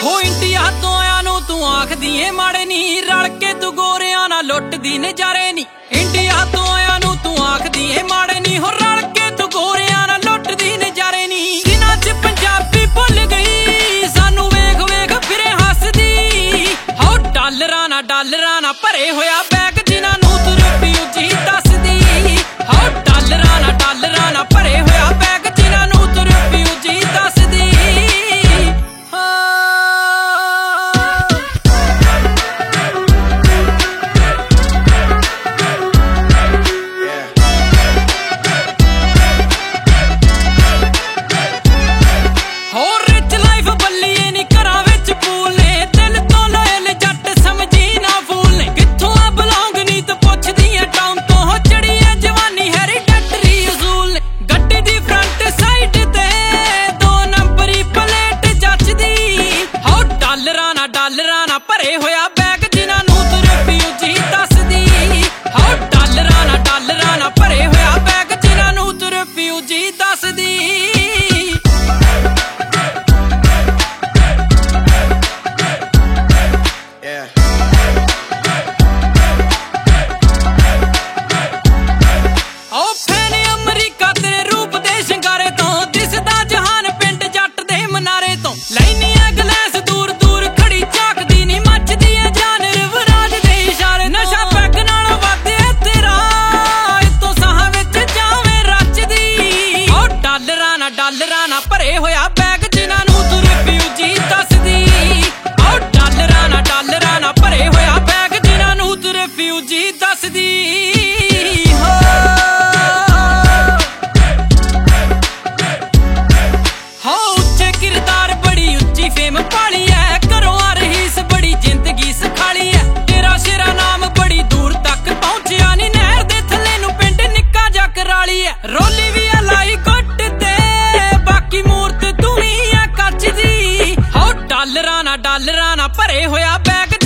ਹੋ ਇੰਡੀਆ ਤੋਂ ਆਇਆ ਨੂੰ ਤੂੰ ਆਖਦੀ ਏ ਮਾੜੇ ਨੀ, ਰਲ ਕੇ ਤੂੰ ਗੋਰਿਆਂ ਨਾਲ ਲੁੱਟਦੀ ਨਜ਼ਾਰੇ ਨੀ। ਇੰਡੀਆ ਤੋਂ ਆਇਆ ਨੂੰ ਤੂੰ ਆਖਦੀ ਏ ਮਾੜੇ ਨੀ, ਹੋ ਰਲ ਕੇ ਤੂੰ ਗੋਰਿਆਂ ਨਾਲ ਲੁੱਟਦੀ ਨਜ਼ਾਰੇ ਨੀ। ਦਿਨਾਂ 'ਚ ਪੰਜਾਬੀ ਭੁੱਲ ਗਈ ਸਾਨੂੰ ਵੇਖ ਵੇਖ ਫਿਰੇ ਹੱਸਦੀ। ਹੋ ਡਾਲਰਾਂ ਨਾਲ ਭਰੇ ਹੋਇਆ ਬੈਗ ਜਿਨ੍ਹਾਂ ਨੂੰ ਤੂੰ ਰਿਫਿਊਜੀ ਦੱਸਦੀ। ਹੋ ਡਾਲਰਾਂ ਨਾਲ ਭਰੇ ਹੋਇਆ ਬੈਗ ਜਿਨ੍ਹਾਂ ਨੂੰ ਤੂੰ ਰਿਫਿਊਜੀ ਦੱਸਦੀ। ਡਾਲਰਾਂ ਨਾਲ ਭਰੇ ਹੋਇਆ ਬੈਗ ਜਿਨ੍ਹਾਂ ਨੂੰ ਤੂੰ ਰਿਫਿਊਜੀ ਦੱਸਦੀ। ਹੋ ਡਾਲਰਾਂ ਨਾਲ ਭਰੇ ਹੋਇਆ ਬੈਗ ਜਿਨ੍ਹਾਂ ਨੂੰ ਤੂੰ ਰਿਫਿਊਜੀ ਦੱਸਦੀ। ਉਹ ਫੈਨ ਅਮਰੀਕਾ ਤੇਰੇ ਰੂਪ ਦੇ ਸ਼ਿੰਗਾਰੇ ਤੋਂ, ਦਿਸਦਾ ਜਹਾਨ ਪਿੰਡ ਜੱਟ ਦੇ ਮਨਾਰੇ ਤੋਂ। ਲੈਨੀ ਆ ਗਲਾਸ ਦੂਰ ਦੂਰ ਖੜੀ ਝਾਕਦੀ ਨੀ, ਮੱਚਦੀ ਏ ਜਾਨ ਰਿਵਰਾਜ ਦੇ ਇਸ਼ਾਰੇ। ਨਸ਼ਾ ਪੈਗ ਨਾਲ ਵਧਿਆ ਤੇਰਾ ਇਤੋਂ ਸਾਹਾਂ ਵਿੱਚ ਜਾਵੇਂ ਰਚਦੀ। ਉਹ ਡਾਲਰਾਂ ਨਾਲ ਭਰੇ ਹੋਇਆ ਬੈਗ ਜਿਨ੍ਹਾਂ ਨੂੰ ਤੂੰ ਰਿਫਿਊਜੀ ਦੱਸਦੀ। ਉਹ ਡਾਲਰਾਂ ਨਾਲ ਭਰੇ ਹੋਇਆ ਬੈਗ ਜਿਨ੍ਹਾਂ ਨੂੰ ਤੂੰ ਰਿਫਿਊਜੀ ਦੱਸਦੀ। ਫੇਮ ਪਾਲੀ ਐ ਘਰੋਂ ਆ ਰਹੀਸ ਬੜੀ ਜ਼ਿੰਦਗੀ ਸਖਾਲੀ ਐ। ਤੇਰਾ ਸ਼ੇਰਾ ਨਾਮ ਬੜੀ ਦੂਰ ਤੱਕ ਪਹੁੰਚਿਆ ਨੀ, ਨਹਿਰ ਦੇ ਥੱਲੇ ਨੂੰ ਪਿੰਡ ਨਿੱਕਾ ਜਿਹਾ ਕਰਾਲੀ ਐ। ਰੋਲੀ ਵੀ ਆ ਲਾਈ ਗੁੱਟ ਤੇ ਬਾਕੀ ਮੂਰਤ ਤੂੰ ਵੀ ਐ ਕੱਚ ਦੀ। ਹੋ ਡਾਲਰਾਂ ਨਾਲ ਭਰੇ ਹੋਇਆ ਬੈਗ